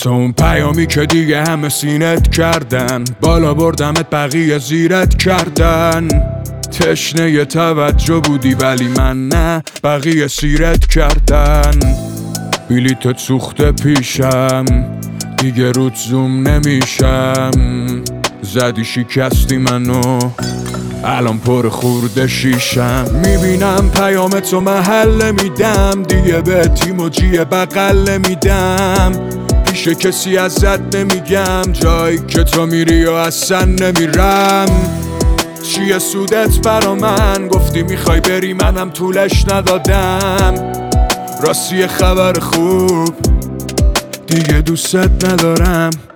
تو اون پیامی که دیگه همه سینت کردن، بالا بردمت بقیه زیرت کردن. تشنه ی توجه بودی ولی من نه، بقیه سیرت کردن. بلیتت سوخته پیشم، دیگه رود زوم نمیشم. زدی شکستی منو، الان پر خورده شیشم. میبینم پیامتو محل نمیدم، دیگه به تیموجی بغل نمیدم. پیش کسی ازت نمیگم، جایی که تو میری و اصلا نمیرم. چیه سودت برا من؟ گفتی میخوای بری، منم طولش ندادم. راستی خبر خوب، دیگه دوستت ندارم.